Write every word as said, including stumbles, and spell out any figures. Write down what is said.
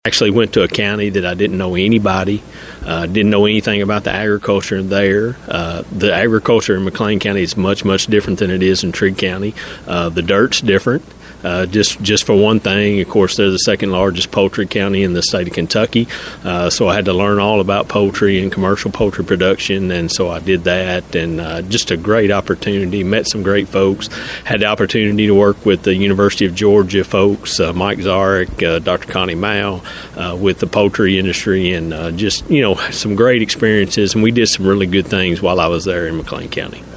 Actually went to a county that I didn't know anybody, uh, didn't know anything about the agriculture there. Uh, the agriculture in McLean County is much, much different than it is in Trigg County. Uh, the dirt's different. Uh, just just for one thing, of course, they're the second largest poultry county in the state of Kentucky, uh, so I had to learn all about poultry and commercial poultry production, and so I did that, and uh, just a great opportunity, met some great folks, had the opportunity to work with the University of Georgia folks, uh, Mike Zarek, uh, Doctor Connie Mao, uh, with the poultry industry, and uh, just, you know, some great experiences, and we did some really good things while I was there in McLean County.